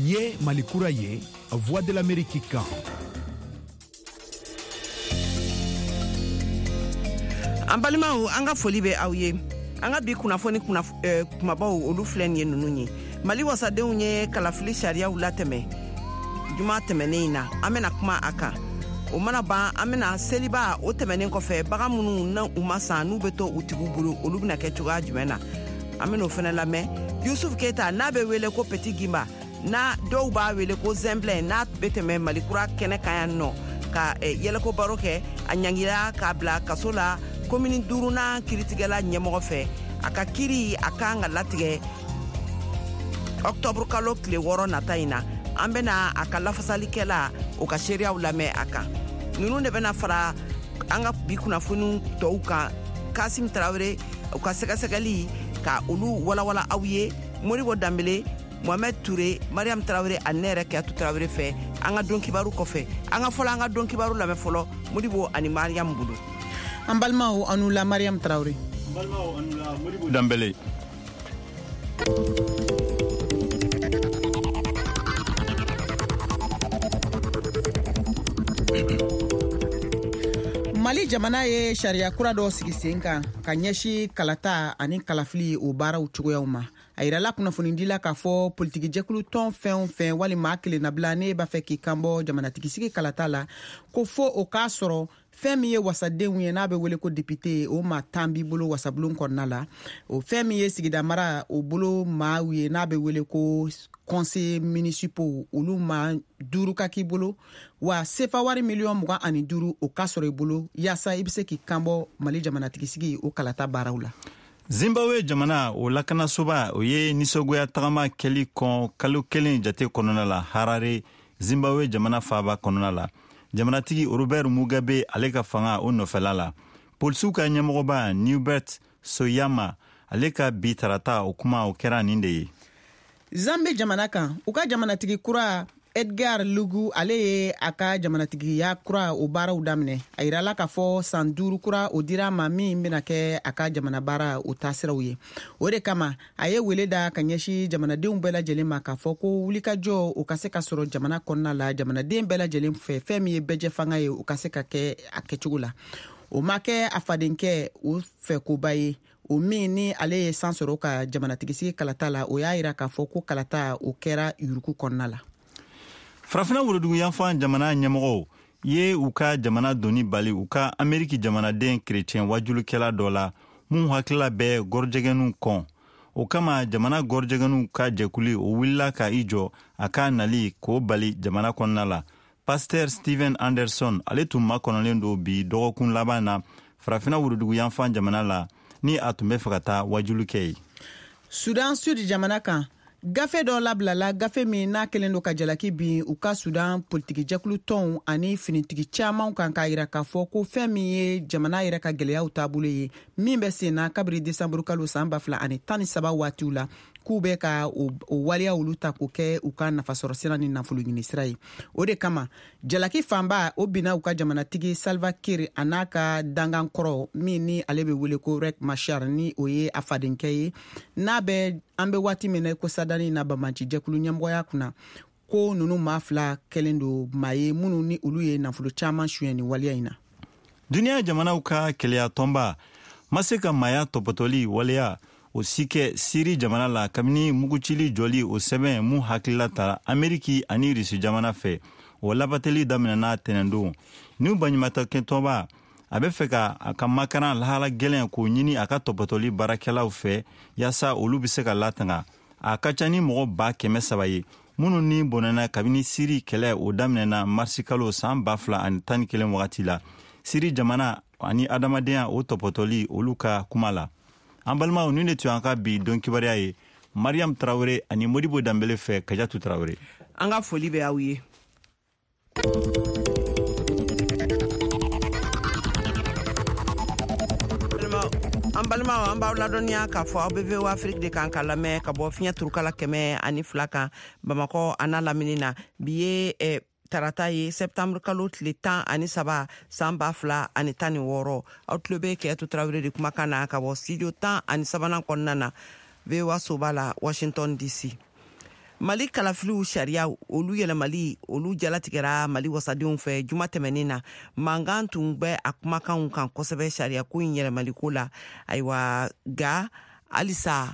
Ye Mali kura ye, Voix de l'Amérique kan. An balimaw an ka foli bɛ aw ye. An ka bi kunnafoni kumabaw olu filɛ nin ye ninnu ye. Mali wasadenw ye kalafili sariyaw latɛmɛ juma tɛmɛnen na. An bɛna kuma a kan. O mana ban an bɛna seliba o tɛmɛnen kɔfɛ bagan minnu na u ma san n'u bɛ to u tigiw bolo olu bɛna kɛ cogoya jumɛn na. An bɛna o fana lamɛn. Yusuf Keita n'a bɛ wele ko Petit Gimba, na dɔw b'a wele ko Zemblin, n'a bɛ tɛmɛ Mali kura kɛnɛ kan yan nɔ ka yɛlɛko baro kɛ a ɲangira k'a bila kaso la komini 5nan kiritigɛla ɲɛmɔgɔ fɛ. A ka kiri a kan ka latigɛ Octobre kalo tile 6 nata in na. An bɛna a ka lafasalikɛla o ka seereyaw lamɛn a kan. Ninnu de bɛna fara an ka bi kunnafoni tɔw kan. Kasim Tarawele u ka sɛgɛsɛgɛli ka olu walawala aw ye. Moribo Dambele, Mohamed Touré, Mariam Traoré ani ne yɛrɛ Keyatu Traoré fɛ. An ka don kibaru kɔfɛ an ka fɔlɔ an ka don kibaru lamɛn fɔlɔ Modibo ani Mariam bolo. An balimaw anu la Mariam Traoré. An balimaw anu la Modibo Dambele. Mali jamana ye sariya kura dɔ sigi sen kan ka ɲɛsi kalata ani kalafili o baaraw cogoyaw ma. A yirala kunnafonidila k'a fɔ politiki jɛkulu tɔn fɛn o fɛn walima kelen nabila ne b'a fɛ k'i kanbɔ jamanatigisi kalata la ko fɔ o k'a sɔrɔ fɛn min ye wasadenw ye n'a bɛ wele ko député o maa 10 b'i bolo wasabulon kɔnɔna la. O fɛn min ye sigida mara o bolo maaw ye n'a bɛ wele ko conseil municipaux olu maa 5 ka k'i bolo wa sefa wari miliyɔn 25 o ka sɔrɔ i bolo yaasa i bɛ se k'i kanbɔ Mali jamanatigisi o kalata baaraw la. Zimbabwe jamana o lakanasoba o ye nisogoya tagama kɛli kɔn kalo 1 jate kɔnɔna la Harare, Zimbabwe jamana faaba kɔnɔna la. Jamanatigi Robert Mugabe ale ka fanga o nɔfɛla la. Polisiw ka ɲɛmɔgɔba Newbert Soyama ale ka bi tarata o kuma o kɛra nin de ye. Zambie jamana kan u ka jamanatigi kura Edgar Lugu ale ye a ka jamanatigiya kura o baaraw daminɛ. A yirala k'a fɔ san 5 kura o dira ma min bɛna kɛ a ka jamana baara o taasiraw ye. O de kama a ye wele da ka ɲɛsi jamanadenw bɛɛ lajɛlen ma k'a fɔ ko wulikajɔ o ka se ka sɔrɔ jamana kɔnɔna la jamanaden bɛɛ lajɛlen fɛ fɛn min ye bɛɛjɛ fanga ye o ka se ka kɛ a kɛcogo la. O ma kɛ a fadenkɛ o fɛ koba ye. O min ni ale ye san sɔrɔ ka jamanatigisi kalata la o y'a yira k'a fɔ ko kalata o kɛra yuruku kɔnɔna la. Farafina wolodugu yanfan jamana ɲɛmɔgɔw ye u ka jamana doni bali u ka Ameriki jamanaden chrétien wajulukɛla dɔ la mun hakila bɛ gɔrɔjɛgɛnu kɔn. O kama jamana gɔrɔjɛgɛnu ka jɛkuli o wulila ka i jɔ a ka nali k'o bali jamana kɔnɔna la. Pasteur Steven Anderson ale tun makɔnɔlen do bi dɔgɔkun laban na farafina wolodugu yanfan jamana la ni a tun bɛ fɛ ka taa wajulukɛ ye. Sudan Sud jamana kan gafe dɔ labilala gafe min n'a kelen do ka jalaki bin u ka Sudan politiki jɛkulu tɔnw ani finitigi caman kan k'a yira k'a fɔ ko fɛn min ye jamana yɛrɛ ka gɛlɛyaw taabolo ye min bɛ sen na kabiri desanburu kalo san 2013 waatiw la k'u bɛ ka o waliya olu ta k'o kɛ u ka nafasɔrɔ sira ni nafolo ɲini sira ye. O de kama jalaki fanba o bina u ka jamanatigi Salva Kiir a n'a ka dangan kɔrɔ min ni ale bɛ wele ko Riek Machar ni o ye a fadenkɛ ye n'a bɛ an bɛ waati min na ko sadani na Bamaci jɛkulu ɲɛmɔgɔya kunna ko nunu maa 2 kɛlen do maa ye minnu ni olu ye nafolo caman suyɛn ni waliya in na. Duniya jamanaw ka kɛlɛya tɔnba ma se ka maaya tɔpɔtɔli waleya o si kɛ Siri jamana la kabini mugucili jɔli o sɛbɛn mun hakilila tara Ameriki ani Risi jamana fɛ o labateli daminɛna tɛnɛndon. Ni baɲumankɛ tɔnba a bɛ fɛ ka a ka makaran lahala gɛlɛn k'o ɲini a ka tɔpɔtɔli baarakɛlaw fɛ yaasa olu bɛ se ka latanga. A ka ca ni mɔgɔ 300 ye minnu ni bɔnɛna kabini Siri kɛlɛ o daminɛna marisi kalo san 2011 wagati la. Siri jamana ani adamadenya o tɔpɔtɔli olu ka kuma la. An balimaw ni ne tun an ka bi don kibariya ye Mariam Traoré ani Modibo Dambele fɛ Kajatu Traoré. An ka foli bɛ aw ye. An balimaw an b'aw ladɔnniya k'a fɔ aw bɛ VOA Afrique de kan ka lamɛn ka bɔ fiɲɛ turukala 102 kan Bamakɔ a n'a lamini na bi ye tarata ye septembre kalo tile 13 san 2016 aw tulo bɛ Keyatu Traoré de kumakan na ka bɔ studio 13 kɔnɔna na VOA soba la Washington DC. Mali kalafiliw sariya olu yɛlɛmali olu jalatigɛra Mali wasadenw fɛ juma tɛmɛnin na mankan tun bɛ a kumakanw kan kosɛbɛ sariya ko in yɛlɛmali ko la ayiwa ga alisa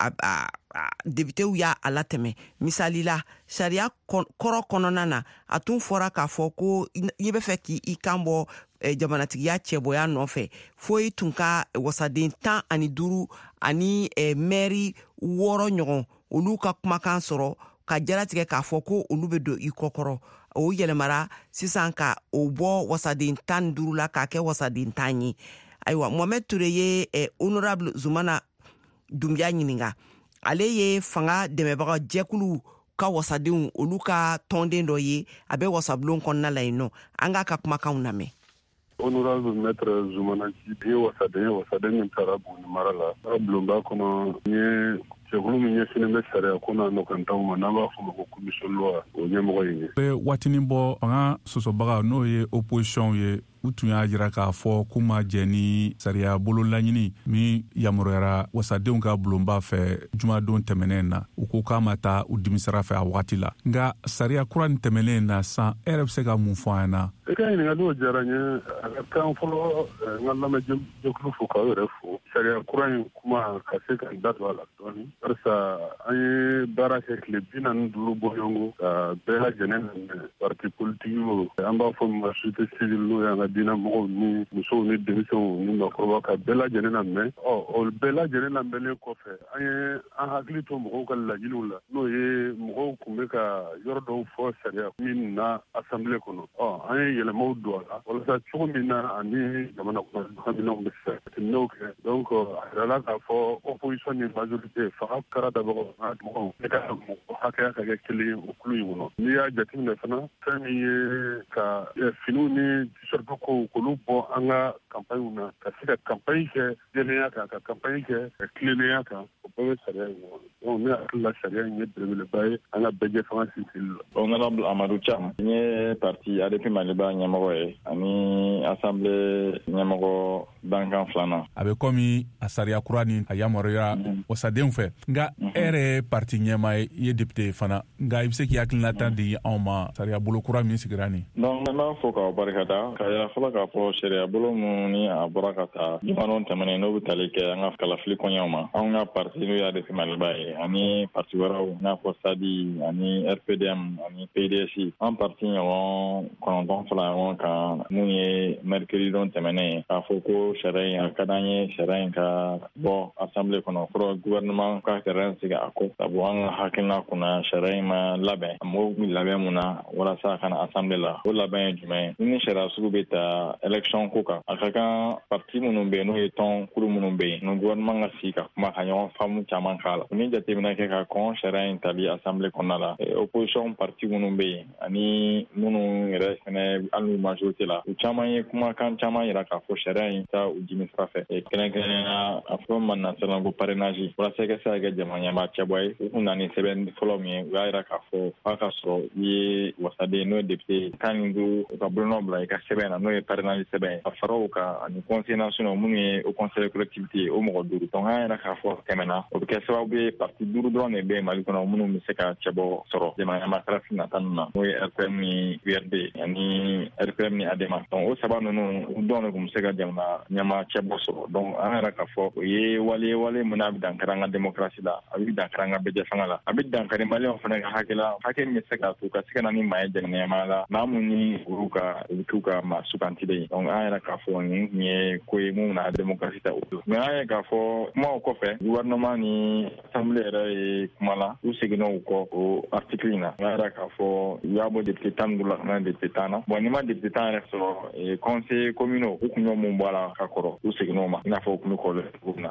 debitew y'a latɛmɛ misali la sariya kɔrɔ kɔnɔna na a tun fɔra k'a fɔ ko i bɛ fɛ k'i kan bɔ jamanatigiya cɛbɔya nɔfɛ foyi tun ka wasaden 15 ani mɛri 6 ɲɔgɔn olu ka kumakan sɔrɔ ka jalatigɛ k'a fɔ ko olu bɛ don i kɔkɔrɔ o yɛlɛmara sisan ka o bɔ wasaden 15 la k'a kɛ wasaden 10 ye ayiwa Mohamed Ture ye honorable Zumana Dunbiya ɲininka ale ye fanga dɛmɛbaga jɛkulu ka wasadenw olu ka tɔnden dɔ ye a bɛ wasabulon kɔnɔna la yen nɔ an ka kumakanw lamɛn. Honorable Maître Zoumana Djibi wasaden min taara Buguni mara la bulonba kɔnɔ ye cɛkulu min ɲɛsinnen bɛ sariya ko n'a nɔkantaw ma n'an b'a fɔ ma ko commission loi o ɲɛmɔgɔ ye. Bɛ waatinin bɔ fanga sɔsɔbaga n'o ye opposition ye u tun y'a jira k'a fɔ k'u ma jɛ ni sariya bolo laɲini min yamaruyara wasadenw ka bulonba fɛ jumadon tɛmɛnen na u ko k'a ma taa u dimisara fɛ a wagati la nka sariya kura nin tɛmɛnen na san e yɛrɛ bɛ se ka mun fɔ an na. I ka ɲininkaliw diyara n ye a ka kan fɔlɔ n ka lamɛnjɛkulu fo k'aw yɛrɛ fo sariya kura in kuma ka se ka da don a la dɔɔni barisa an ye baara kɛ tile 45 bɔɲɔgɔnko ka bɛɛ lajɛlen lamɛn parti politigiw an b'a fɔ ma société civile n'o y'an ka diinɛ mɔgɔw ni musow ni denmisɛnw ni maakɔrɔbaw ka bɛɛ lajɛlen lamɛn o bɛɛ lajɛlen lamɛnlen kɔfɛ an ye an hakili to mɔgɔw ka laɲiniw la n'o ye mɔgɔw kun bɛ ka yɔrɔ dɔw fɔ sariya min na assemblée kɔnɔ an ye yɛlɛmaw don a la walasa cogo min na ani jamana kɔnɔminɛw bɛ se ka tɛmɛnɛw kɛ donc a jirala k'a fɔ opposition ni majorité fanga kɛra dabagaw mɔgɔw ne ka mɔgɔ hakɛya ka kɛ kelen ye o kulu in kɔnɔ n'i y'a jateminɛ fana fɛn min ye ka finiw ni t-shirt ko k'olu bɔ an ka campagne na ka se ka campagne kɛ jɛlenya kan ka campagne kɛ tilennenya kan o bɛɛ bɛ sariya in kɔnɔ donc ne hakili la sariya in ye belebeleba ye an ka bɛɛ jɛ fanga sinsinli la. Honorable Amadou Thiam n ye parti ADP Maliba ɲɛmɔgɔ ye ani assemblée ɲɛmɔgɔ dankan filanan. A bɛ komi a sariya kura ni a yamaruya wasadenw fɛ nka e yɛrɛ parti ɲɛma ye i ye député fana nka i bɛ se k'i hakilinata di anw ma sariya bolo kura min sigira nin. donc n b'a fɔ k'aw barikada ka yira fɔlɔ k'a fɔ sariya bolo min ni a bɔra ka taa jumadon tɛmɛnen n'o bɛ tali kɛ an ka kalafili kɔɲɔw ma anw ka parti n'o y'a ADP Maliba ye ani parti wɛrɛw n'a fɔ SADI ani RPDM ani PDS an parti ɲɔgɔn 9 fara ɲɔgɔn kan mun ye mercredi don tɛmɛnen ye k'a fɔ ko sariya in a ka d'an ye sariya in ka bɔ assemblée kɔnɔ fɔlɔ gouvernement ka terrain sigi a ko sabu an ka hakilina kunna sariya in ma labɛn mɔgɔw bɛ labɛn mun na walasa a kana assemblée la o labɛn ye jumɛn ye ni sariya sugu bɛ ta élection ko kan a ka kan parti minnu bɛ yen n'o ye tɔn kuru minnu bɛ yen ni gouvernement ka sigi ka kuma ka ɲɔgɔn faamu caman k'a la ni jateminɛ kɛ ka kɔn sariya in tali assemblée kɔnɔna la opposition parti minnu bɛ yen ani minnu yɛrɛ fɛnɛ hali majorité la u caman ye kumakan caman yira k'a fɔ sariya in ta u jimi sira fɛ kɛrɛnkɛrɛnnenya a fɔ ma nansarala ko parrainage walasa i ka se ka kɛ jamana ɲɛmaa cɛbɔ ye u kun na ni sɛbɛn fɔlɔ min ye u y'a yira k'a fɔ f'a ka sɔrɔ i ye wasaden n'o ye député 15 u ka bolonɔ bila i ka sɛbɛn na n'o ye parrainage sɛbɛn ye a fara o kan ani conseil national minnu ye o conseil collectivité ye o mɔgɔ 5 donc an yɛrɛ k'a fɔ tɛmɛna o bɛ kɛ sababu ye parti 5 dɔrɔn de bɛ yen Mali kɔnɔ minnu bɛ se ka cɛbɔ sɔrɔ jamana ɲɛmaa kɛrɛfɛ nata ninnu na n'o ye RPM ni URD ani RPM ni ADEMA donc o saba ninnu u dɔn de tun bɛ se ka jamana ɲɛmaa cɛbɔ sɔrɔ donc an yɛrɛ k'a fɔ o ye wale min a bɛ dankari an ka démocratie la a bɛ dankari an ka bɛɛ fanga la a bɛ dankari maliyɛnw fana ka hakɛ min bɛ se ka to ka se ka na ni maa ye jamana ɲɛmaa la maa mun ni olu ka u bɛ k'u ka maa sugantilen ye donc an yɛrɛ k'a fɔ nin tun ye ko ye mun na démocratie ta o don mais an ye k'a fɔ kumaw kɔfɛ gouvernement ni assemblée yɛrɛ ye kuma la u seginna u kɔ o article in na an yɛrɛ k'a fɔ u y'a bɔ député 15 la ka na député 10 na bon ni ma député 10 yɛrɛ sɔrɔ conseil communaux u kun y'o mun bɔ a la ka kɔrɔ u seginna o ma i n'a fɔ u kun bɛ kɔrɔlen cogo min na.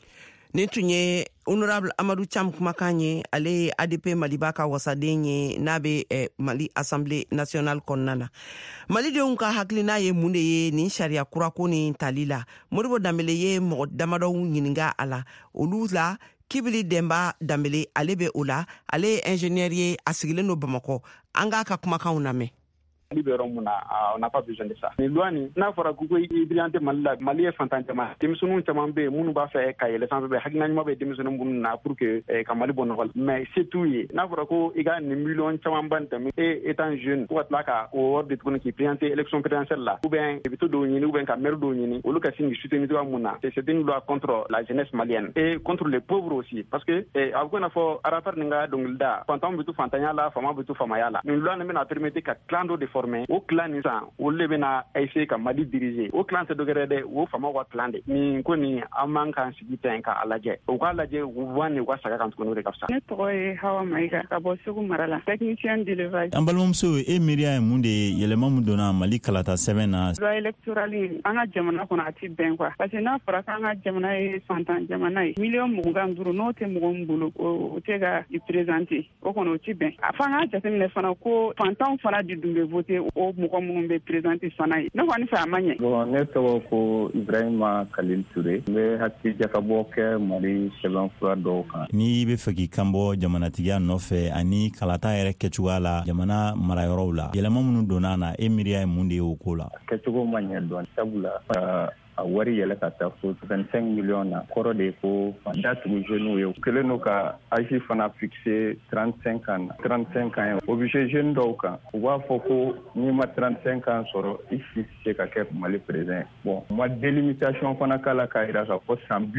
Nin tun ye honorable Amadou Thiam kumakan ye ale ye ADP Maliba ka wasaden ye n'a bɛ Mali Assemblée nationale kɔnɔna na. Malidenw ka hakilina ye mun de ye nin sariya kura ko nin tali la Modibo Dambele ye mɔgɔ damadɔ ɲininka a la olu la Kibili Demba Dambele ale bɛ o la ale ye ingénieur ye a sigilen don Bamakɔ an k'a ka kumakanw lamɛn. on n'a pas besoin de ça. Ni loi ni n'a fɔra ko ibrante Mali est fantantement denmisɛnninw caman bɛ minnu b'a fɛ ka yɛlɛ sanfɛ bɛ hakilina ɲuman bɛ denmisɛnninw minnu na pour que ka Mali bɔ nɔgɔ la mais c'est tout ye n'a fɔra ko i ka nin miliyɔn caman ba nin tɛmɛ étant jeune ko ka tila ka o wari de tuguni k'i présenter élection présidentielle la ou bien député dɔw ɲini ou bien ka maire dɔw ɲini olu ka sin k'i soutenir cogoya mun na c'est une loi contre la jeunesse malienne et contre les pauvres aussi parce que a bɛ ko n'a fɔ aratar nin ka dɔnkilida fantanw bɛ to fantanya la faamaw bɛ to faamaya la nin loi nin bɛna permettre ka clan dɔ de former o clan nin san olu de bɛna essayer ka Mali diriger o clan tɛ dɔ wɛrɛ dɛ o faamaw ka clan de nin ko nin an man kan sigi ten k'a lajɛ u k'a lajɛ u b'an ni u ka saga kan tuguni o de ka fisa. Ne tɔgɔ ye Hawa Mayiga ka bɔ Segu mara la technicien d'élevage. An balimamuso e miiriya ye mun de ye yɛlɛma mun donna Mali kalata sɛbɛn na. Loi électorale an ka jamana kɔnɔ a ti bɛn quoi parce que n'a fɔra k'an ka jamana ye fantan jamana ye miliyɔn 25 n'o tɛ mɔgɔ min bolo o tɛ ka i présenter o kɔni o ti bɛn a fɔ an ka jateminɛ fana ko fantanw fana de dun bɛ voter o mɔgɔ minnu bɛ présenter fana ye ne kɔni fɛ a ma ɲɛ. Bon ne tɔgɔ ko Ibrahima Kalil Touré n bɛ hakilijakabɔ kɛ Mali sɛbɛnfura dɔw kan. N'i bɛ fɛ k'i kanbɔ jamanatigiya nɔfɛ ani kalata yɛrɛ kɛcogoya la jamana marayɔrɔw la yɛlɛma minnu donna na e miiriya ye mun de ye o ko la. Kɛcogo ma ɲɛ dɔn sabula a wari yɛlɛ ka taa fo 25 millions na kɔrɔ de ko datugu jeunes ye kelen n'u ka âge fana fixé 35 ans na 35 ans ye obligé jeunes dɔw kan u b'a fɔ ko n'i ma 35 ans sɔrɔ i si tɛ se ka kɛ Mali président bon ma délimitation fana k'a la k'a jira k'a fɔ san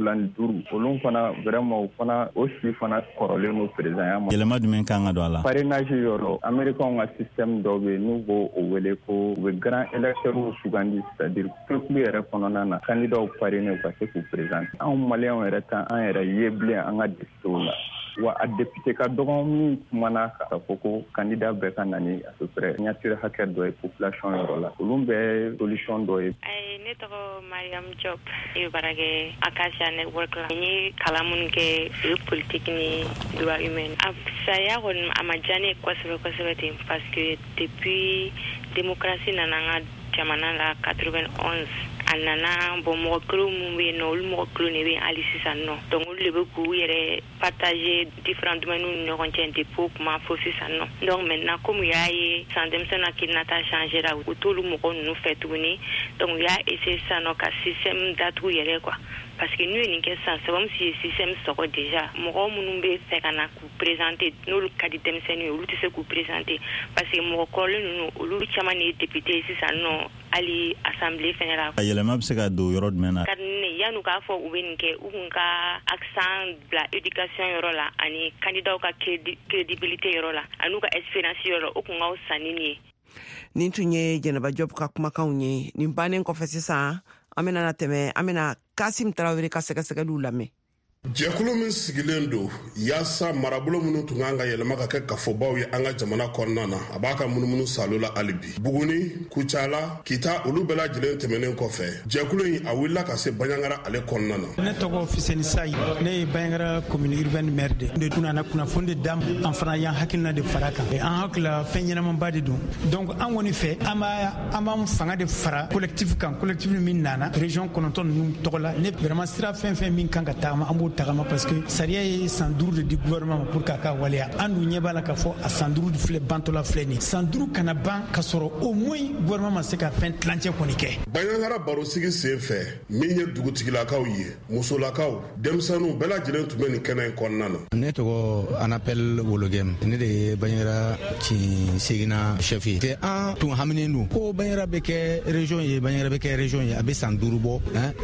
75 olu fana vraiment o si fana kɔrɔlen n'o présidenya ma. Yɛlɛma jumɛn kan ka don a la. Parrainage yɔrɔ américains ka système dɔw bɛ yen n'u b'o wele ko u bɛ grand électeurs sugandi c'est-à-dire peuple yɛrɛ kɔnɔna na candidat parrainé u ka se k'u présenter anw maliyɛnw yɛrɛ tan an yɛrɛ ye bilen an ka députés la wa a député ka dɔgɔn min kumana k'a fɔ ko candidat bɛɛ ka na ni à peu près signature hakɛ dɔ ye population yɔrɔ la olu bɛɛ solution dɔ ye. Ne tɔgɔ Mariam Diop ne bɛ baara kɛ Acacia Network la n ye kalan minnu kɛ o ye politique ni droit humain a sariya kɔni a ma diya ne ye kosɛbɛ kosɛbɛ ten parce que depuis démocratie nana an ka jamana la 91 a nana bon mɔgɔ kelen minnu bɛ yen nɔ olu mɔgɔ kelen de bɛ yen hali sisan nɔ donc olu de bɛ k'u yɛrɛ partager différents domaines ni ɲɔgɔn cɛ depuis o kuma fo sisan nɔ donc maintenant comme u y'a ye san denmisɛnninw ka kidinata changer la u t'olu mɔgɔ ninnu fɛ tuguni donc u y'a essayer sisan nɔ ka système datugu yɛrɛ quoi parce que n'u ye nin kɛ sisan c'est comme si ye système sɔgɔ déjà mɔgɔ minnu bɛ fɛ ka na k'u présenter n'olu ka di denmisɛnninw ye olu tɛ se k'u présenter parce que mɔgɔ kɔrɔlen ninnu olu caman de ye député ye sisan nɔ hali assemblée fɛnɛ la. Yɛlɛma bɛ se ka don yɔrɔ jumɛn na. Ka di ne yan'u k'a fɔ u bɛ nin kɛ u kun ka accent bila éducation yɔrɔ la ani candidat ka crédibilité yɔrɔ la ani u ka expérience yɔrɔ o kun ka fisa ni nin ye. Nin tun ye Jɛnɛba Job ka kumakanw ye nin bannen kɔfɛ sisan an bɛna tɛmɛ an bɛna Kasim Tarawele ka sɛgɛsɛgɛliw lamɛn. Jɛkulu min sigilen don yaasa marabolo minnu tun kan ka yɛlɛma ka kɛ kafɔbaw ye an ka jamana kɔnɔna na a b'a ka munumunu salo la hali bi Buguni Kucala Kita olu bɛɛ lajɛlen tɛmɛnen kɔfɛ jɛkulu in a wulila ka se Baɲangara ale kɔnɔna na. Ne tɔgɔ Fiseni Sayi ne ye Baɲangara commune urbaine maire de tun nana kunnafoni de dam an fana y'an hakilina de fara kan an hakila fɛn ɲɛnamaba de don donc an kɔni fɛ an b'an fanga de fara collectif kan collectif min nana région 9 ninnu tɔgɔ la ne vraiment sira fɛn fɛn min kan ka tagama an b'o tagama parce que sariya ye san 5 de di gouvernement pour k'a ka waleya an dun ɲɛ b'a la k'a fɔ a san 5 filɛ bantɔla filɛ nin san 5 kana ban ka sɔrɔ au moins gouvernement ma se ka fɛn tilancɛ kɔni kɛ. Baɲangara barosigi sen fɛ min ye dugutigilakaw ye musolakaw denmisɛnninw bɛɛ lajɛlen tun bɛ nin kɛnɛ in kɔnɔna na. Ne tɔgɔ Anapel Wologem ne de ye Baɲangara ci segina chef ye te an tun haminen don ko Baɲangara bɛ kɛ région ye Baɲangara bɛ kɛ région ye a bɛ san 5 bɔ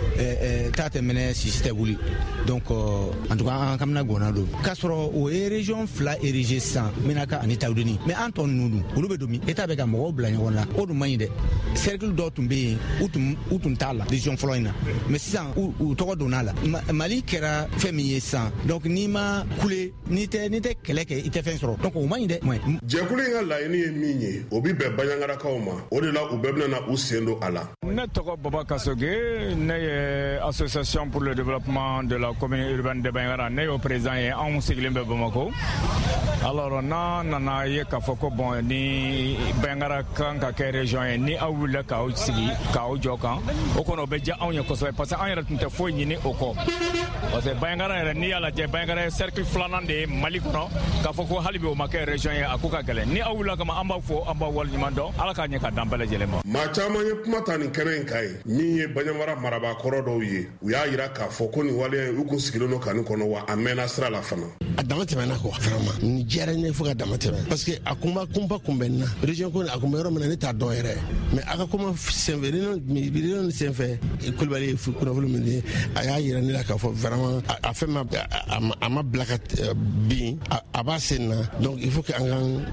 t'a tɛmɛnɛ sisi tɛ wuli donc en tout cas an kamina gona do k'a sɔrɔ o ye région 2 érigé san Menaka ani Tawudeni mais an tɔ ninnu dun olu bɛ don min état bɛ ka mɔgɔw bila ɲɔgɔn na o dun man ɲi dɛ cercle dɔw tun bɛ yen u tun t'a la région fɔlɔ in na mais sisan u tɔgɔ donna la Mali kɛra fɛn min ye sisan donc n'i ma kule n'i tɛ kɛlɛ kɛ i tɛ fɛn sɔrɔ donc o man ɲi dɛ. jɛkulu in ka laɲini ye min ye o bi bɛn Baɲangarakaw ma o de la u bɛɛ bɛna u sen don a la. Ne tɔgɔ Baba Kasoge ne ye association pour le développement de la communauté commune urbaine de Bangara ne yo président ye anw sigilen bɛ Bamako. Alors na nana ye k'a fɔ ko bon ni Bangara kan ka kɛ région ye ni aw wulila k'aw sigi k'aw jɔ kan o kɔnɔ o bɛ diya anw ye kosɛbɛ parce que an yɛrɛ tun tɛ foyi ɲini o kɔ parce que Bangara yɛrɛ n'i y'a lajɛ Bangara ye cercle filanan de ye Mali kɔnɔ k'a fɔ ko hali bi o ma kɛ région ye a ko ka gɛlɛn ni aw wulila kama an b'aw fɔ an b'aw waleɲuman dɔn Ala k'a ɲɛ ka d'an bɛɛ lajɛlen ma. Maa caman ye kuma ta nin kɛnɛ in kan ye min ye Baɲamara marabakɔrɔ dɔw ye u y'a yira k'a fɔ ko nin waleya u kun sigilen don kanu kɔnɔ wa a mɛnna sira la fana. A dama tɛmɛna quoi vraiment ni diyara n ye fo ka dama tɛmɛ parce que a kunba kunbɛnna région ko a kunbɛ yɔrɔ min na ne t'a dɔn yɛrɛ mais a ka kuma senfɛ réunion senfɛ Kulibali ye kunnafoni min ye a y'a yira ne la k'a fɔ vraiment a fɛn a ma bila ka bin a b'a sen na donc il faut que an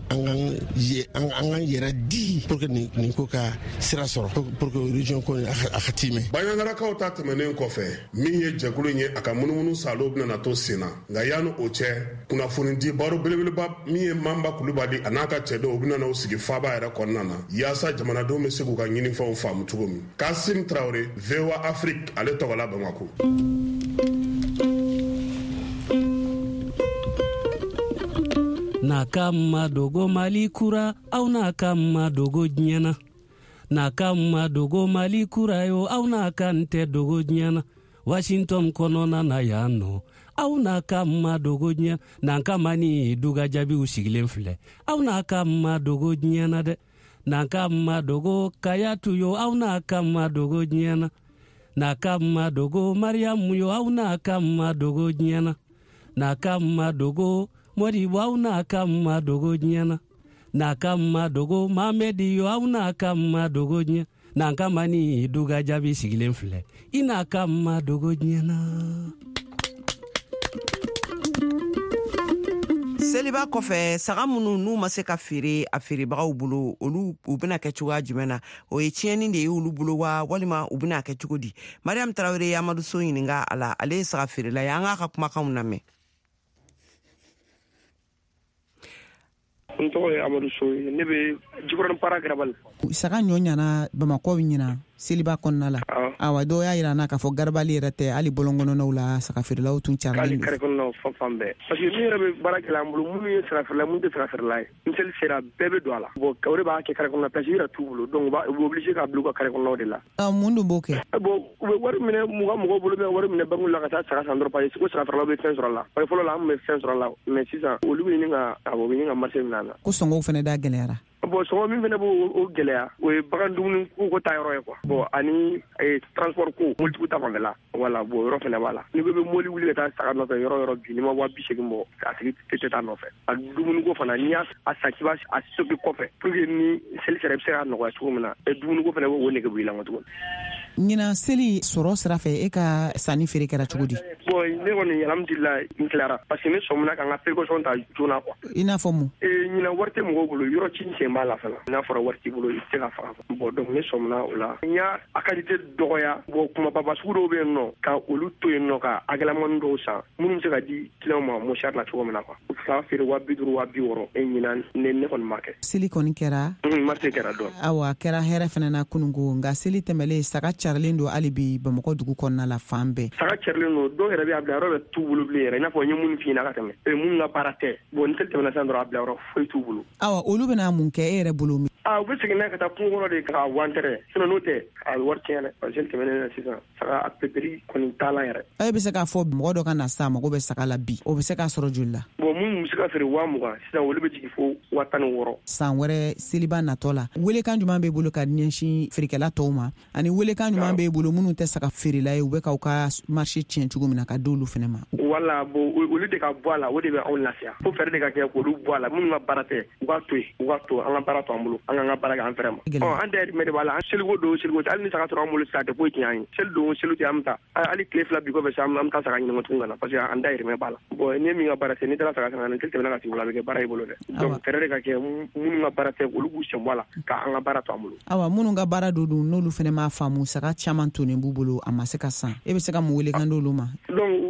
kan yɛrɛ di pour que nin ko ka sira sɔrɔ pour que région ko a ka timɛ. Baɲangarakaw ta tɛmɛnen kɔfɛ min ye jɛkulu ye a ka munumunu salo bɛna na to sen na nka yanni o cɛ kunnafonidi baro belebeleba min ye Mamba Kulibali a n'a ka cɛ dɔw u bɛna n'o sigi faaba yɛrɛ kɔnɔna na yaasa jamanadenw bɛ se k'u ka ɲinifɛnw faamu cogo min. Kasim Traoré, VOA Afrique, ale tɔgɔla Bamako. Na kama dogo Mali kura au na kama dogo nyana. Na kama dogo Mali kura yo au na kante dogo nyana. Washington konona na yano. Au na kama dogo nyana. Na kama ni duga jabi usigilen file. Au na kama dogo nyana de. Na kama dogo kayatu yo au na kama dogo nyana. Na kama dogo Mariamu yo au na kama dogo nyana. Na kama dogo Mori wau na kama dogo nyana. Na kama dogo Mamedi yo au na kama dogo nyana. Na kama ni duga jabi sigilen file. Ina kama dogo nyana. Seliba kɔfɛ saga minnu n'u ma se ka feere a feerebagaw bolo olu u bɛna kɛ cogoya jumɛn na o ye tiɲɛni de ye olu bolo wa walima u bɛna kɛ cogo di. Mariam Traoré Amadou So ɲininka a la ale ye saga feerela ye an k'a ka kumakanw lamɛn. N tɔgɔ ye Amadou So ye ne bɛ Jikɔrɔni Para Garabali. Saga ɲɔ ɲana Bamakɔ bɛ ɲina Seliba kɔnɔna la. Awa dɔw y'a yira n na k'a fɔ Garabali yɛrɛ tɛ hali bɔlɔnkɔnɔnaw la saga feerelaw tun carilen don. Kare kɔnɔnaw fan bɛɛ parce que min yɛrɛ bɛ baara kɛ an bolo minnu ye saga feerela minnu tɛ saga feerela ye ni seli sera bɛɛ bɛ don a la bon o de b'a kɛ kare kɔnɔna parce que yɛrɛ t'u bolo donc u bɛ obligé k'a bila u ka kare kɔnɔnaw de la. Mun dun b'o kɛ. Bon u bɛ wari minɛ mɔgɔw bolo wari minɛ banque la ka taa saga san dɔrɔn parce que ko saga feerelaw bɛ fɛn sɔrɔ a la parce que fɔlɔ la an tun bɛ fɛn sɔrɔ a la mais sisan olu bɛ ɲini ka marché minɛ a la. Ko sɔngɔw fana da gɛlɛyara. Bon sɔngɔ min fana b'o gɛlɛya o ye bagan dumuni ko ta yɔrɔ ye quoi bon ani transport ko mobilitigiw ta fanfɛla voilà bon yɔrɔ fana b'a la ni bɛ mobili wuli ka taa saga nɔfɛ yɔrɔ bi ni ma 80,000 bɔ a tigi tɛ taa nɔfɛ a dumuni ko fana n'i y'a san k'i b'a a stocké kɔfɛ pour que ni seli sera i bɛ se ka nɔgɔya cogo min na dumuni ko fana b'o nege bɔ i la tuguni. Ɲinan seli sɔrɔ sira fɛ e ka sanni feere kɛra cogo di? Bon ne kɔni alhamdulilayi n tilara parce que ne sɔmina ka n ka précaution ta joona quoi. I n'a fɔ mun? Ɲinan wari tɛ mɔgɔw bolo yɔrɔ ci sen b'a la fana n'a fɔra wari t'i bolo i tɛ se ka faga bon donc ne sɔmina o la n y'a qualité dɔgɔya bon kumababa sugu dɔw bɛ yen nɔ ka olu to yen nɔ ka agɛlɛmani dɔw san minnu bɛ se ka di client ma moins cher la cogo min na quoi u tila feere 50,000 50,60 ɲinan ne kɔni ma kɛ. Seli kɔni kɛra? Marché kɛra dɔn. Awa kɛra hɛrɛ fana na kununko nka seli tɛmɛlen saga carilen don hali bi Bamakɔ dugu kɔnɔna la fan bɛɛ. Saga carilen don dɔw yɛrɛ bɛ a bila yɔrɔ bɛ t'u bolo bilen yɛrɛ i n'a fɔ n ye minnu f'i ɲɛna ka tɛmɛ minnu ka baara tɛ bon ni seli tɛmɛna sisan dɔrɔn a bila yɔrɔ foyi t'u bolo. Awa olu bɛna mun kɛ e yɛrɛ bolo min? U bɛ segin n'a ka taa kungo kɔnɔ de k'a wantɛrɛ sinon n'o tɛ a bɛ wari tiɲɛ dɛ parce que seli tɛmɛnen na sisan saga a peperi kɔni t'a la yɛrɛ. E bɛ se k'a fɔ mɔgɔ dɔ ka na sa mago bɛ saga la bi o bɛ se k'a sɔrɔ joli la? Bon minnu bɛ se ka feere 20,000 sisan olu bɛ jigin fo 16,000. San wɛrɛ seliba natɔ la welekan jumɛn b'e bolo ka ɲɛsin feerekɛla tɔw ma ani welekan jumɛn b'e bolo minnu tɛ saga feerela ye u bɛ k'aw ka marché tiɲɛ cogo min na ka di olu fana ma? Wala bon olu de ka bɔ a la o de bɛ anw lafiya fo fɛɛrɛ de ka kɛ k'olu bɔ a la minnu ka baara tɛ u k'a to yen u k'a to an ka baara to an bolo an k'an ka baara kɛ an fɛrɛ ma. An dayirimɛ de b'a la an seliko don seliko tɛ hali ni saga sɔrɔ an bolo sisan a tɛ foyi tiɲɛ an ye seli don seli tɛ an bɛ taa hali tile 2 bi kɔfɛ sisan an bɛ taa saga ɲini tugun ka na parce que an dayirimɛ b'a la bon ni min ka baara tɛ n'i taara saga san ni seli tɛmɛna ka sigi wula a bɛ kɛ baara i bolo dɛ donc fɛɛrɛ de ka kɛ minnu ka baara tɛ olu b'u sen bɔ a la k'an ka baara to an bolo. Awa minnu ka baara don n'olu fana m'a faamu saga caman tonnen b'u bolo a ma se ka san e bɛ se ka mun welekan d'olu ma? Donc u ka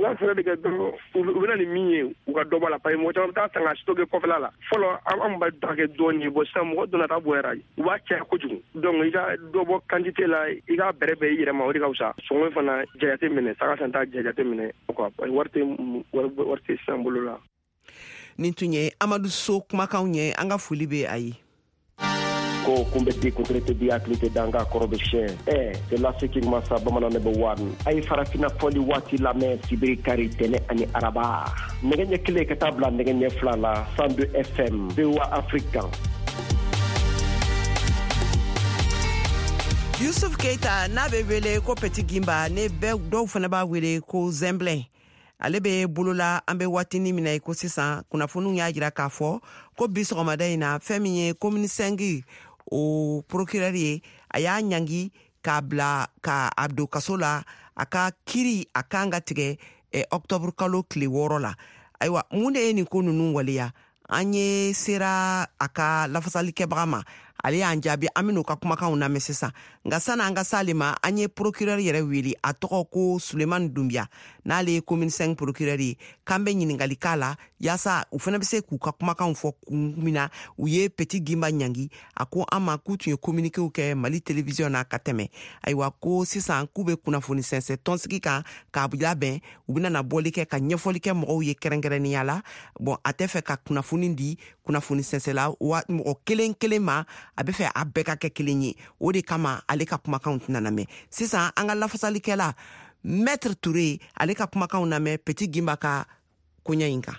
ka fɛrɛ de kɛ dɔrɔn u bɛna ni min ye u ka dɔ bɔ la parce que mɔgɔ caman bɛ taa san ka stocké kɔfɛla la fɔlɔ an b'a da kɛ dɔɔnin ye sisan mɔgɔ donna taa bɔ yɛrɛ u b'a caya kojugu donc i ka dɔ bɔ quantité la i ka bɛrɛ bɛn i yɛrɛ ma o de ka fisa sɔngɔ fana jate minɛ saga san ta jate minɛ quoi wari tɛ sisan bolo la. Nin tun ye Amadu So kumakanw ye an ka foli bɛ a ye. Ko kumbeti kutrete bi aklite danga korobe shen c'est la seking masa bamana nebo wan ay farafina foli wati la men sibiri kari tene ani araba negenye kile katabla negenye flala 102 FM Bewa Africa. Yusuf Keita na be wele ko Petit Gimba ne be dɔw fana b'a wele ko Zemblin ale be bolola an be watini mina ko sisan kunnafoniw y'a jira k'a fɔ ko bi sɔgɔmada in na fɛn min ye commune 5 o procureur ye a y'a ɲangi k'a bila ka abdo kaso la a ka kiri a kan ka tigɛ octobre kalo tile 6 la ayiwa mun de ye nin ko ninnu waleya an ye sera a ka lafasalikɛbaga ma ale y'an jaabi an ben'o ka kumakanw lamɛn sisan nka sani an ka s'ale ma an ye procureur yɛrɛ wele a tɔgɔ ko Sulemani Dumbiya n'ale ye commune 5 procureur ye k'an bɛ ɲiningali k'a la yaasa u fana bɛ se k'u ka kumakanw fɔ kun min na u ye Petit Gimba ɲangi a ko an ma k'u tun ye communiquéw kɛ Mali télévision na ka tɛmɛ ayiwa ko sisan k'u bɛ kunnafoni sɛnsɛn tɔnsigi kan k'a labɛn u bɛna na bɔli kɛ ka ɲɛfɔli kɛ mɔgɔw ye kɛrɛnkɛrɛnnenya la bon a tɛ fɛ ka kunnafoni di kunnafoni sɛnsɛnla wa mɔgɔ kelen kelen ma a bɛ fɛ a bɛɛ ka kɛ kelen ye o de kama ale ka kumakanw tɛna lamɛn sisan an ka lafasalikɛla Maître Touré ale ka kumakanw lamɛn Petit Gimba ka koɲɛ in kan.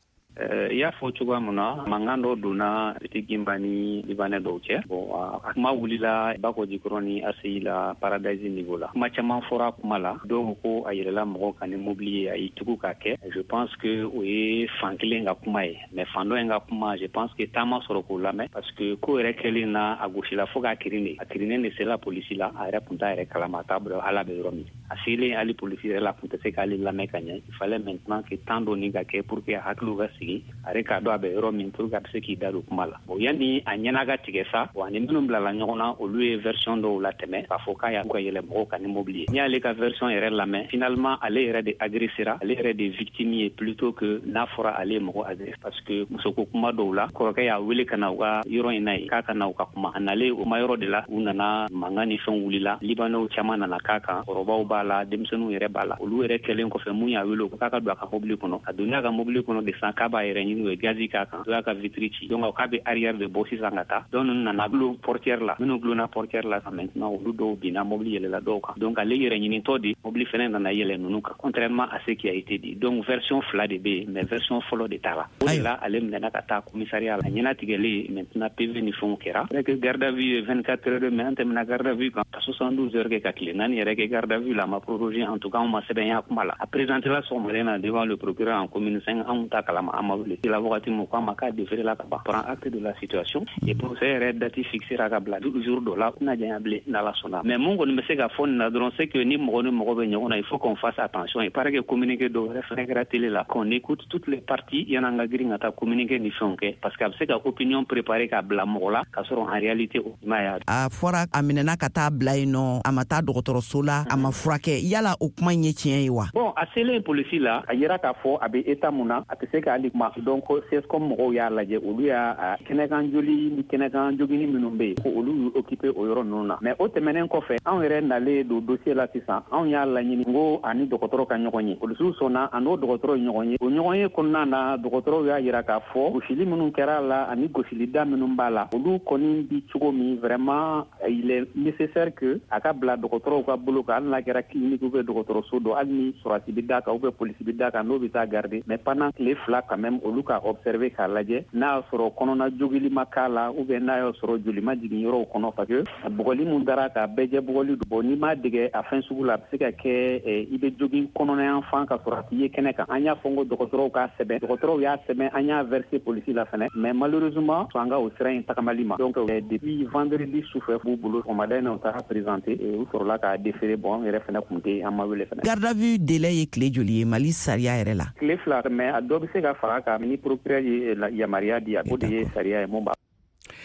I y'a fɔ cogoya mun na mankan dɔ donna Petit Gimba ni Libanais dɔw cɛ bon a kuma wulila Bako Jikɔrɔ ni ACI la Paradise niveau la kuma caman fɔra kuma la dɔw ko a yɛlɛla mɔgɔw kan ni mobili ye a y'i tugu ka kɛ je pense que o ye fan kelen ka kuma ye mais fan dɔ in ka kuma je pense que taama sɔrɔ k'o lamɛn parce que ko yɛrɛ kɛlen na a gosila fo k'a kirin a kirinen de sela polisi la a yɛrɛ kun t'a yɛrɛ kalama a t'a bolo hala bɛ yɔrɔ min a sigilen hali polisi yɛrɛ la kun tɛ se k'ale lamɛn ka ɲɛ il fallait maintenant que temps dɔɔni ka kɛ pour que a hakiliw ka sigi are k'a dɔn a bɛ yɔrɔ min pour que a bɛ se k'i da don kuma la bon yanni a ɲɛna ka tigɛ sa bon ani minnu bilala ɲɔgɔn na olu ye version dɔw latɛmɛ k'a fɔ k'a y'a ka yɛlɛ mɔgɔw kan ni mobili ye n'i y'ale ka version yɛrɛ lamɛn finalement ale yɛrɛ de agressera ale yɛrɛ de victime ye plutôt que n'a fɔra ale ye mɔgɔ agresse parce que musoko kuma dɔw la kɔrɔkɛ y'a wele ka na u ka yɔrɔ in na ye k'a ka na u ka kuma a nalen o ma yɔrɔ de la u nana mankan ni fɛnw wulila libanɛw caman nana k'a kan kɔrɔbaw b'a la denmisɛnninw yɛrɛ b'a la olu yɛrɛ kɛlen kɔfɛ mun y'a wele k'a ka don a ka mobili kɔnɔ a donna a ka mobili kɔnɔ de san k'a b'a yɛrɛ ɲini u ye gazi k'a kan dɔ y'a ka vitiri ci donc k'a bɛ arrière de bɔ sisan ka taa dɔw ninnu nana gulon portière la minnu gulonna portière la kan maintenant olu dɔw binna mobili yɛlɛla dɔw kan donc ale yɛrɛ ɲinitɔ de mobili fɛnɛ nana yɛlɛ ninnu kan contrairement à ce qui a été dit donc version fila de bɛ yen mais version fɔlɔ de taara o de la ale minɛna ka taa commissariat la a ɲɛnatigɛlen maintenant PV ni fɛnw kɛra c'est que garde à vue ye 24 heures mais an tɛmɛna garde à vue kan ka 72 heures kɛ ka tile naani yɛrɛ kɛ garde à vue la a ma proroger en tout cas an ma sɛbɛnya kuma la a présentera sɔgɔmada in na devant le procureur en commune 5 an ta kalama an ma wele la wagati mun k'a ma k'a déféré la ka ban prend acte de la situation et procès yɛrɛ date fixera ka bila jour dɔ la n'a janya bilen n'ala sɔnna mais mun kɔni bɛ se ka fɔ nin na dɔrɔn c'est que ni mɔgɔ ni mɔgɔ bɛ ɲɔgɔn na il faut qu'on fasse attention il paraît que communiqué dɔw yɛrɛ fɛnɛ kɛra télé la qu'on écoute toutes les parties yan'an ka girin ka taa communiqué ni fɛnw kɛ parce que a bɛ se ka opinion préparer ka bila mɔgɔ la ka sɔrɔ en réalité o ma y'a a fɔra a minɛna ka taa bila yen nɔ a ma taa dɔgɔtɔrɔso la a ma furakɛ yala o kuma in ye tiɲɛ ye wa bon a selen polisi la a yira k'a fɔ a bɛ état mun na a tɛ se k'ale kuma donc c'est comme mɔgɔw y'a lajɛ olu y'a kɛnɛkan joli ni kɛnɛkan jogini minnu bɛ yen ko olu y'u occupé o yɔrɔ ninnu na mais o tɛmɛnen kɔfɛ anw yɛrɛ nalen don dossier la sisan anw y'a laɲini ko ani dɔgɔtɔrɔ ka ɲɔgɔn ye polisiw sɔnna a n'o dɔgɔtɔrɔ ye ɲɔgɔn ye o ɲɔgɔn ye kɔnɔna na dɔgɔtɔrɔw y'a yira k'a fɔ gosili minnu kɛra la ani gosilida minnu b'a la olu kɔni bi cogo min vraiment il est nécessaire que a ka bila dɔgɔtɔrɔw ka bolo kan hali n'a kɛra clinique ou bien dɔgɔtɔrɔso dɔ hali ni surasi bi d'a kan ou bien polisi bi d'a kan n'o bɛ taa garder mais pendant tile 2 quand même olu ka observer k'a lajɛ n'a y'a sɔrɔ kɔnɔna jogili ma k'a la ou bien n'a y'a sɔrɔ joli ma jigin yɔrɔw kɔnɔ parce que bɔgɔli mun dara k'a bɛɛ jɛ bɔgɔli bon n'i m'a dege a fɛn sugu la a bɛ se ka kɛ i bɛ jogin kɔnɔna yan fan ka sɔrɔ a t'i ye kɛnɛ kan an y'a fɔ n ko dɔgɔtɔrɔw k'a sɛbɛn dɔgɔtɔrɔw y'a sɛbɛn an y'a verser polisi la fɛnɛ mais malheureusement an ka o sira in tagamali ma donc depuis vendredi sufɛ b'u bolo sɔgɔmada in na u taara présenter u sɔrɔla k'a déférer bon an yɛrɛ fɛnɛ kun tɛ an ma wele fɛnɛ garde à vue délai ye tile joli ye Mali sariya yɛrɛ la tile 2 mais a dɔ bɛ se ka fara kan ni procureur ye yamaruya di o de ye sariya ye mun b'a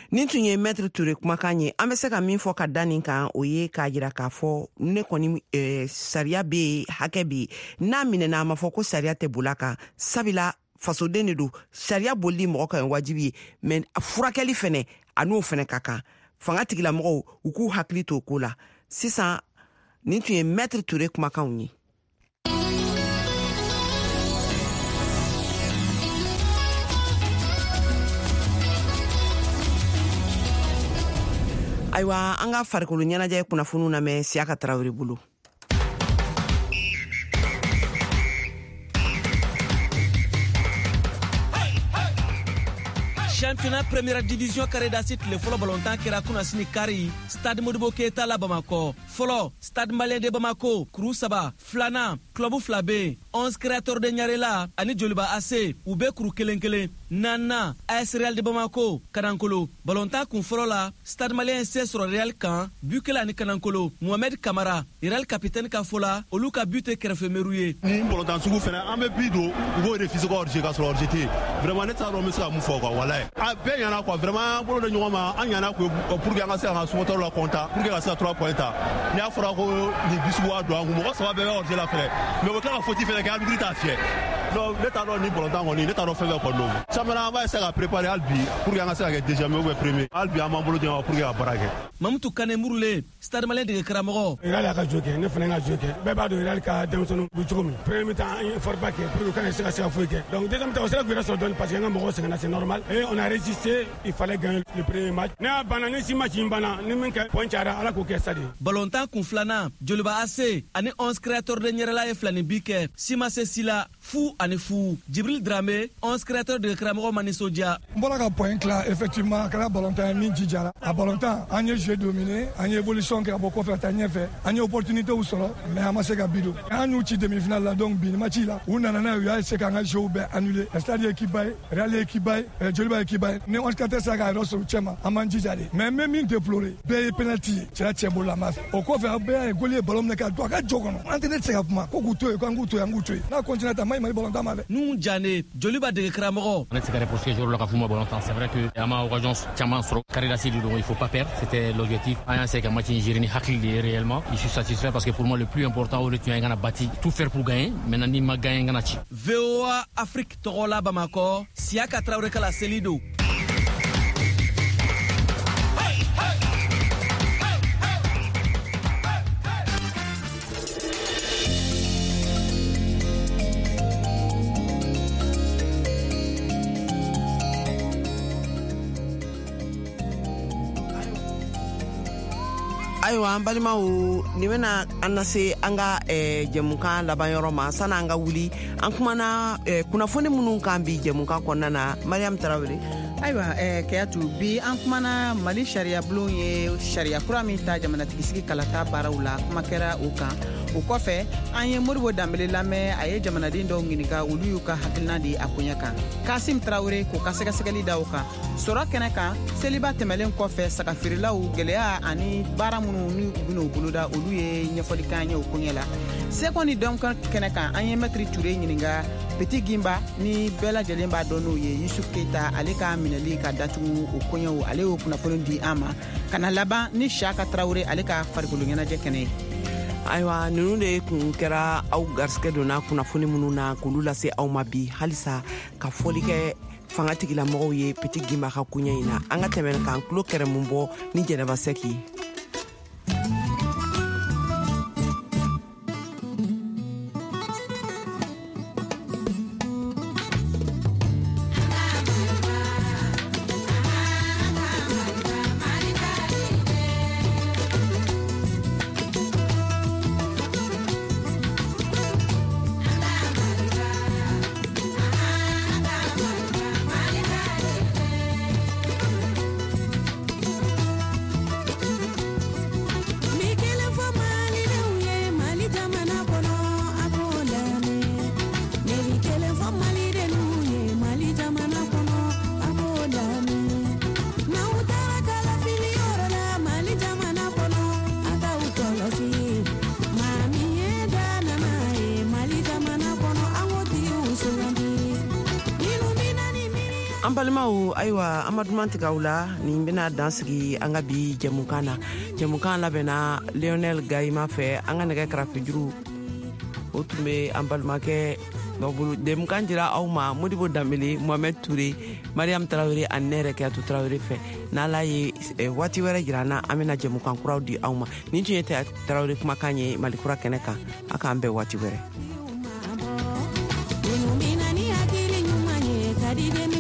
nin tun ye Maître Touré kumakan ye an bɛ se ka min fɔ ka da nin kan o ye k'a jira k'a fɔ ne kɔni sariya be hakɛ be n'a minɛna a ma fɔ ko sariya tɛ bola kan sabila fasoden de do sariya bolili mɔgɔ ka wajibi ye mais furakɛli fɛnɛ a n'o fɛnɛ ka kan fanga tigilamɔgɔw u k'u hakili to ko la sisan nin tun ye Maître Touré kumakanw ye. Ayiwa an ka farikolo ɲɛnajɛ kunnafoniw lamɛn Siyaka Tarawele bolo. Championnat première division carré d'acide le folo ballontan kera kuna sini kari Stade Modibo Keita la Bamako folo Stade Malien de Bamako Kuru Saba Flana Club Flabé 11 créateurs de Nyarela ani Joliba AC ube Kuru kelenkele Nana AS Real de Bamako Kanankolo ballontan kun folo la Stade Malien C sur Real Kan Bukela ni Kanankolo Mohamed Kamara Real capitaine ka fola olu ka but kerefe meruye ni ballontan sugu fena ambe bido ubo refuse ko orje ka sur orjete vraiment net ça remet ça mu fo quoi wallahi a bɛɛ ɲana quoi vraiment bolo de ɲɔgɔn ma an ɲana ko pour que an ka se ka supporter la compta pour que ka se 3 points ta ni a fɔra ko ni bisuwa do an mɔgɔ saba bɛɛ bɛ hors la fɛnɛ mais o tila ka faute fɛnɛ kɛ arbitre t'a fiyɛ donc ne t'a dɔn ni ballontan kɔni ne t'a dɔn fɛn fɛn kɔni don championnat an b'a essayer ka préparer hali bi pour que an ka se ka kɛ deuxième ou bien premier hali bi an b'an bolo jɛma pour que ka baara kɛ. Mamutu Kane Murule Stade Malien de karamɔgɔ. Real y'a ka jeu kɛ ne fana ka jeu kɛ bɛɛ b'a dɔn Real ka denmisɛnninw bɛ cogo min premier mi-temps an ye effort ba kɛ pour que kana se ka foyi kɛ donc deuxième mi-temps o sera k'u yɛrɛ sɔrɔ dɔɔni parce que an ka mɔgɔw sɛgɛnna c'est normal et on a résisté il fallait gagner le premier match ne y'a banna ni si match in banna ni min kɛ point cayara ala k'o kɛ stade. Ballontan kun filanan Joliba AC ani 11 créateurs de Nyarela ye filani bi kɛ Simase Sila Fu ani Fu Jibril Dramé 11 créateurs de karamɔgɔ Manisodia. N bɔra ka point cla effectivement a kɛra ballontan min jijara a ballontan an ye jeu dominé an ye évolution kɛ ka bɔ kɔfɛ ka taa ɲɛfɛ an ye opportunité u sɔrɔ mais an ma se ka bido an y'u ci demi-finale la donc bi ni match la u nana n'a ye u y'a essayer k'an ka jeu bɛɛ annuler stade ye équipe ba ye Real ye équipe ba ye Joliba ye équipe ba ye ni 11 tɛ se ka yɛrɛ sɔrɔ u cɛ ma an m'an jija de mais n bɛ min déplorer bɛɛ ye penalty ye cɛ bolo la ma fɛ o kɔfɛ a bɛɛ ye goal ye ballon minɛ ka don a ka jɔ kɔnɔ an tɛ ne tɛ se ka kuma ko k'u to yen k'an k'u to yen an k'u to yen n'a continué ta maɲi Mali ballontan ma dɛ. Nun Jane Joliba de karamɔgɔ. On est se ka repousser jour la ka fuma ballontan c'est vrai que an ma occasion caman sɔrɔ carré d'acide donc il faut pas perdre c'était l'objectif an y'a essayé ka match in gérer ni hakili de ye réellement je suis satisfait parce que pour moi le plus important au tun an kana bâti tout faire pour gagner maintenant ni ma gagner kana ci. VOA Afrique tɔgɔ la Bamako Siyaka Tarawele kala selido. Ayiwa an balimaw ni bena an lase an ka jɛmukan laban yɔrɔ ma sani an ka wuli an kumana kunnafoni minnu kan bi jɛmukan kɔnɔna na Mariam Tarawele. Ayiwa Keyatu bi an kumana Mali sariya bulon ye sariya kura min ta jamanatigi sigi kalata baaraw la kuma kɛra o kan o kɔfɛ an ye Modibo Dambele lamɛn a ye jamanaden dɔw ɲininka olu y'u ka hakilina di a koɲɛ kan Kasim Tarawele k'o ka sɛgɛsɛgɛli da o kan sɔrɔ kɛnɛ kan seliba tɛmɛlen kɔfɛ sagafeerelaw gwɛlɛya ani baara minnu ni u ben'o boloda olu ye ɲɛfɔli kan ye o koɲɛ la seko ni dɔnkan kɛnɛ kan an ye Maître Touré ɲininka Petit Gimba ni bɛɛ lajɛlen b'a dɔn n'o ye Yusuf Keita ale ka minɛli ka datugu o koɲɛw ale y'o kunnafoni di an ma kana laban ni Siyaka Tarawele ale ka farikolo ɲɛnajɛ kɛnɛ ye. Ayiwa ninnu de kun kɛra aw garisɛgɛ donna kunnafoni minnu na k'olu lase aw ma bi halisa ka fɔli kɛ fanga tigilamɔgɔw ye Petit Gimba ka koɲɛ in na an ka tɛmɛ k'an tulo kɛrɛ mun bɔ ni Jɛnɛba Sɛki. an balimaw ayiwa an ma duman tigɛ aw la nin bena dan sigi an ka bi jɛmukan na. Jɛmukan labɛnna Lionel Gayima fɛ. An ka nɛgɛ karafe juru o tun be an balimakɛ dɔ bolo. Jɛmukan dira aw ma Modibo Dambele, Mohamed Toure, Mariam Traoré ani ne yɛrɛ Keyatu Traoré fɛ. N'Ala ye waati wɛrɛ jira na an bena jɛmukan kuraw di aw ma. Nin tun ye Traoré kumakan ye Malikura kɛnɛ kan. A k'an bɛn waati wɛrɛ.